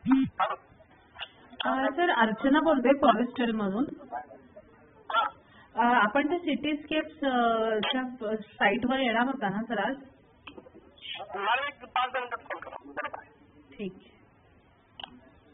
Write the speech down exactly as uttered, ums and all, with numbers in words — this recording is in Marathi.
सर अर्चना बोलते फॉरेस्टर मधून. आपण त्या सिटीस्केप्सच्या साईटवर येणार होता ना सर आज? मला एक पाच मिनिटात कॉल करा. ठीक.